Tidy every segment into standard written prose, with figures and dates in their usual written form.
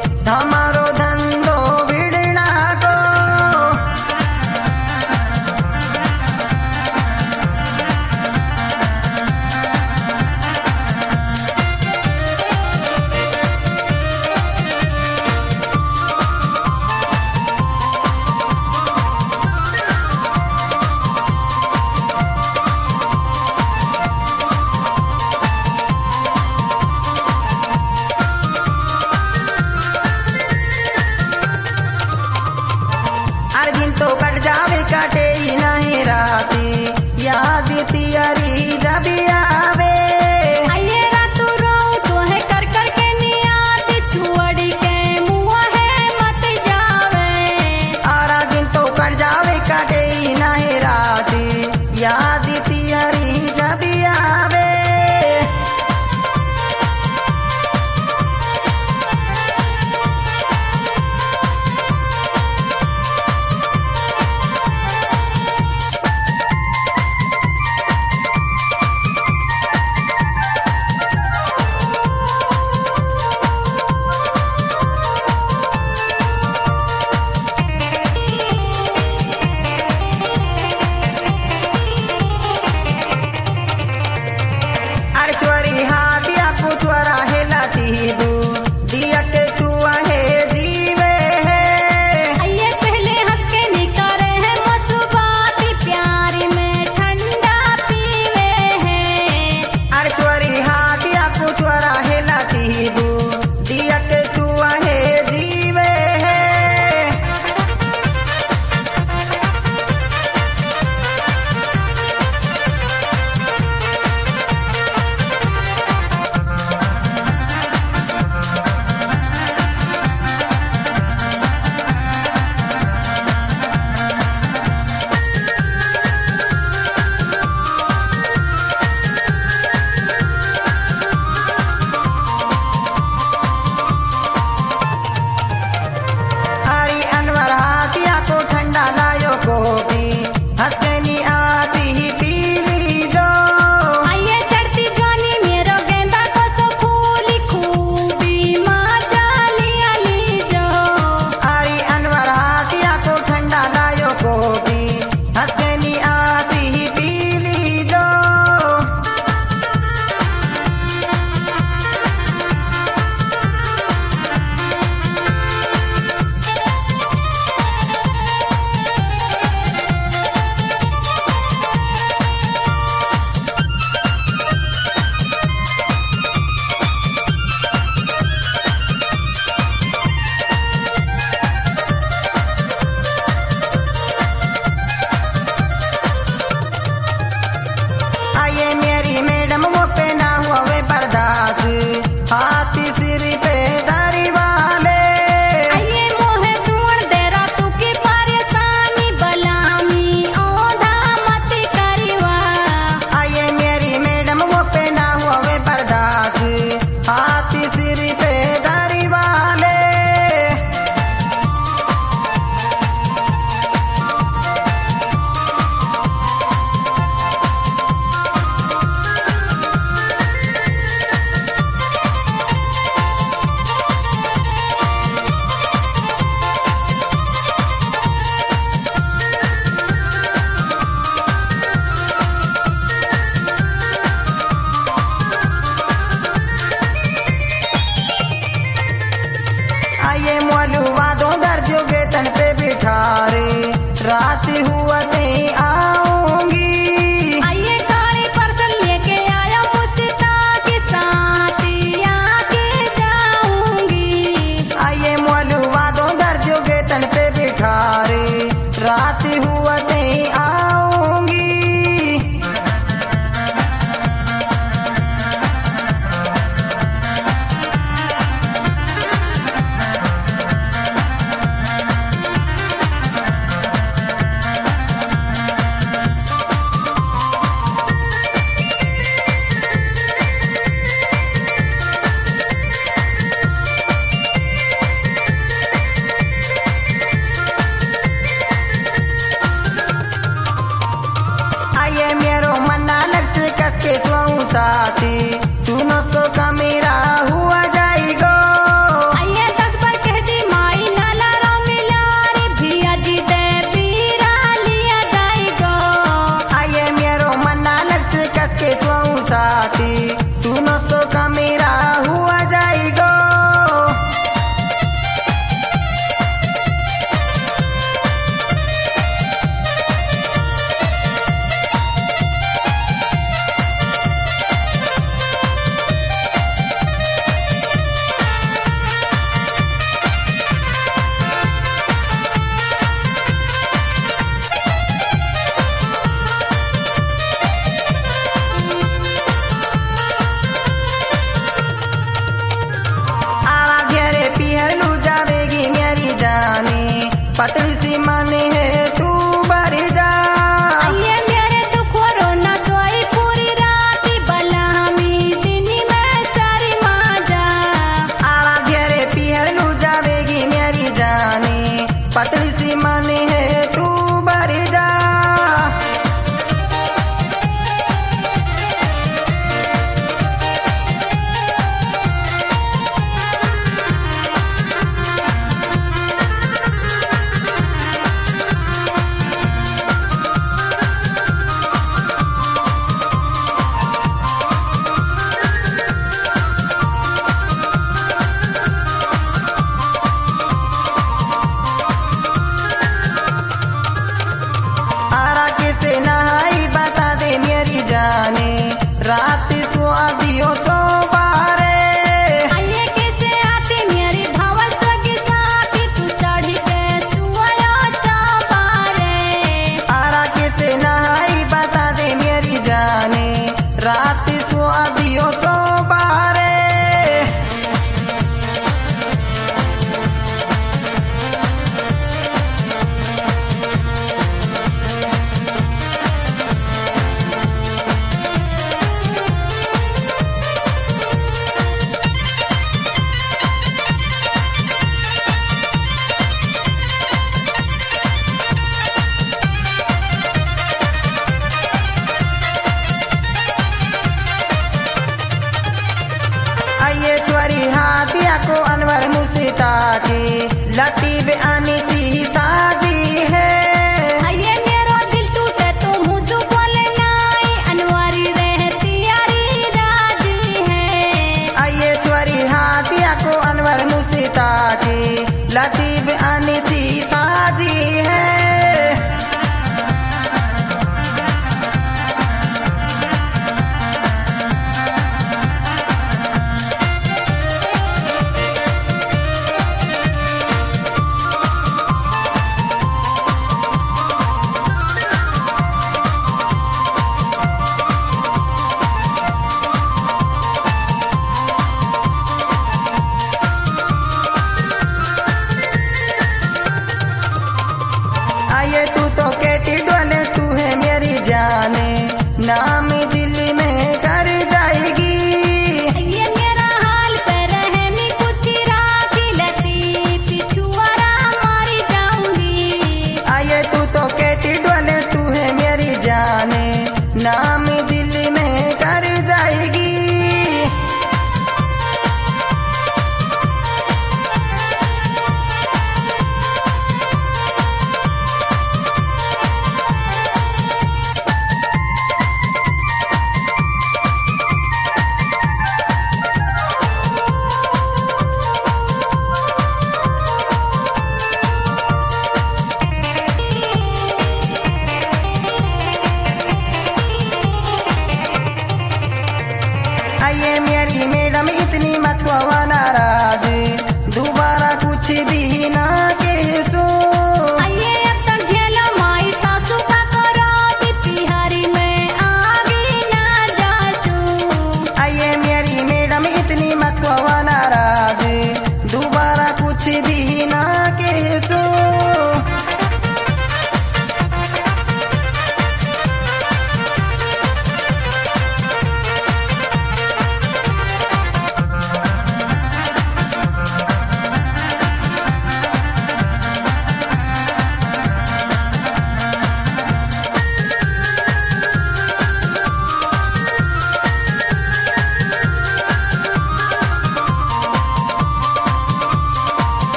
તમારો ધંધો વીડ નાખો. अर्जिन तो कट जावे काटे ही नहीं राती याद तियारी जबी आवे. आइए रातू रो तो है कर कर के नियाद छुअड़ी के मुआ है मत जावे. अर्जिन तो कट जावे काटे ही नहीं राती याद तियारी जबी आवे. अरछुअरी हाथिया कुछुअरा हेलाती दू दिया के तू आहे जीवे है. आइए पहले हंस के निकारे है मसुबाती प्यारी में ठंडा पीवे है. अरछुअरी हाथिया कुछुअरा हेलाती दू दिया के तू आहे जीवे है. हरी अनवर हाथिया को ठंडा लायो कॉफी हंस के नी आसी ही पी लीजो. आइए चढ़ती जवानी मेरो गेंदा को सो फूली खूबी मजा लिया लीजो. हरी अनवर हाथिया को ठंडा लायो कॉफी हंस के नी आसी ही पी लीजो. आइए मेरी मैडम वो पे ना हुए बर्दाश्त हाथी सिर पे दारी वाले. आइए मोहे सुन देरा तू की परेशानी बलामी औधा मत करिवा. आइए मेरी मैडम वो पे ना हुए बर्दाश्त हाथी सिर पे दारी वाले. आइए मोलू वादो दर्जो के तन पे बिठारे रात हुआ नहीं आऊंगी. आइए काली परसल लेके आया मुस्ता के साथ आके जाऊंगी. आइए मोलू वादो दर्जो के तन पे बिठारे रात हुआ नहीं आऊंगी. लतीफ अनिसी साजी है।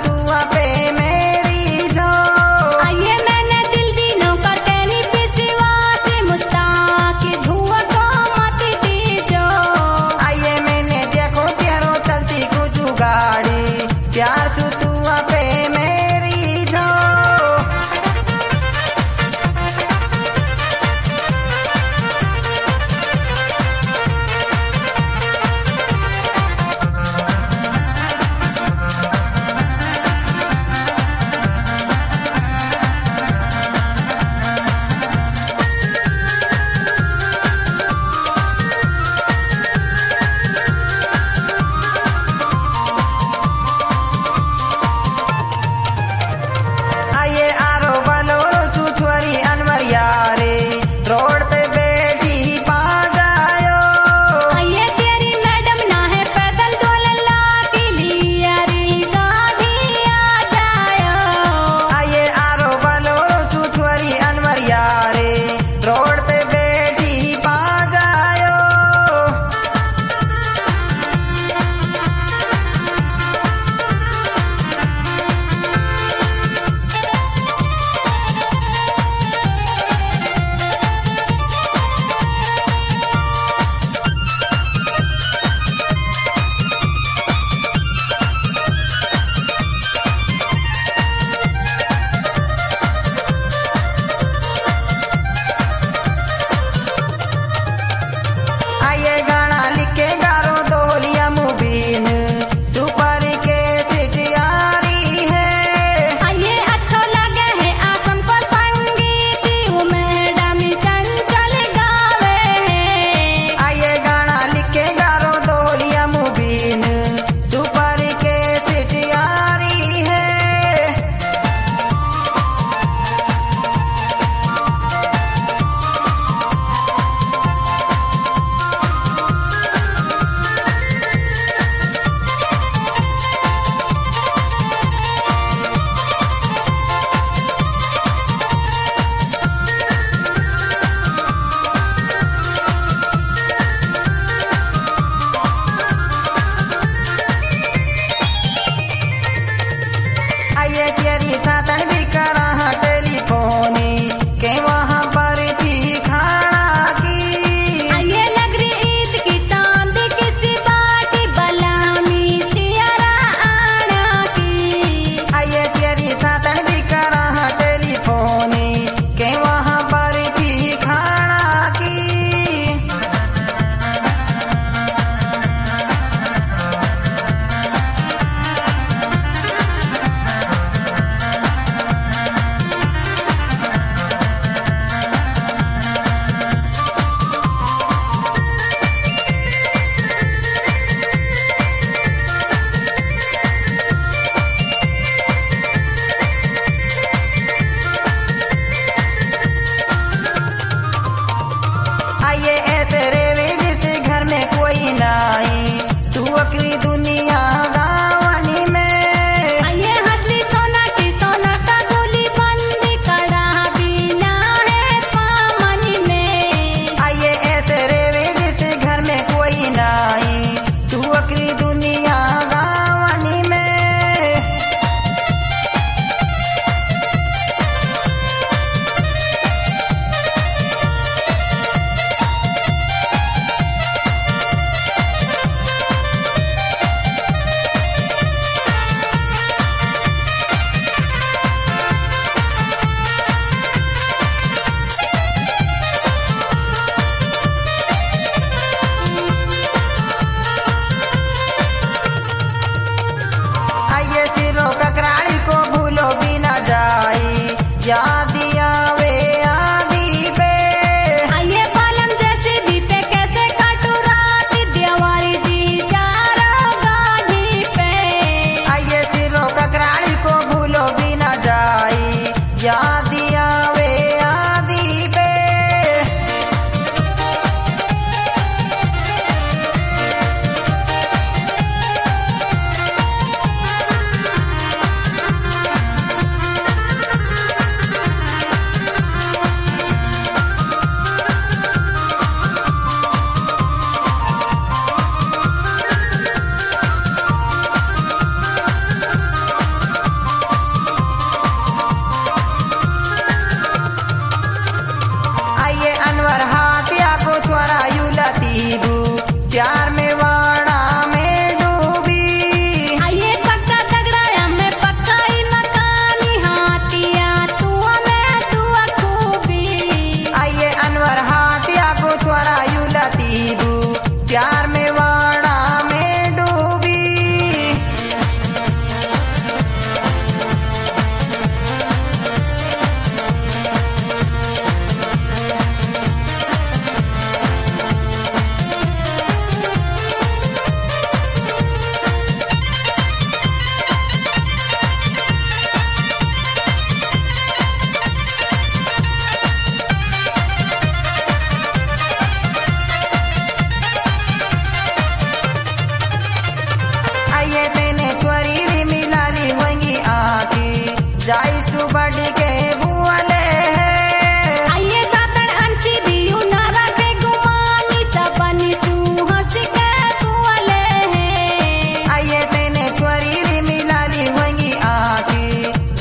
सुतुआ पे मेरी जो। आइए मैंने दिल दिनों का तेरी विश्वास मुस्ताक धुआं को मत दीजो। आइए मैंने देखो तेरो चलती कुछ गाड़ी प्यार सुतुआ पे मेरी जो। आइए आरो बलोरो सुछवरी अनवर यारे रोड पे बैठी पा जायो। आइए तेरी मैडम ना है पैदल दो लल्ला की लियारी गाड़ी आ जायो। आइए आरो बलोरो सुछवरी अनवर यारे रोड पे बैठी पा जायो। आइए गाना लिखे गारो दोलिया मुबीन सुपर के सिटियारी है। आइए अच्छा लगे है आसम को संगीत मैडम चंचल गावे है। आइए गाना लिखे गारो दोलिया मुबीन सुपर के सिटियारी है। आइए तेरी सातन भी करा टेलीफोनी के वहाँ पर भी खाना की। आइए लग रही ईद की चांद किसी बाटी बलामी सियारा आना की। आइए तेरी सातन भी करा टेलीफोनी के वहाँ पर भी खाना की।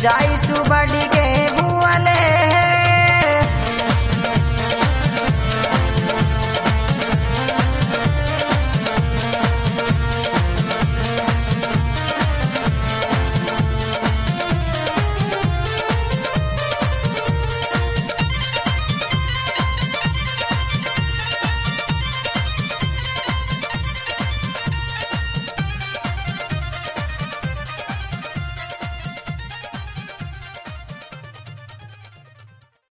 जाई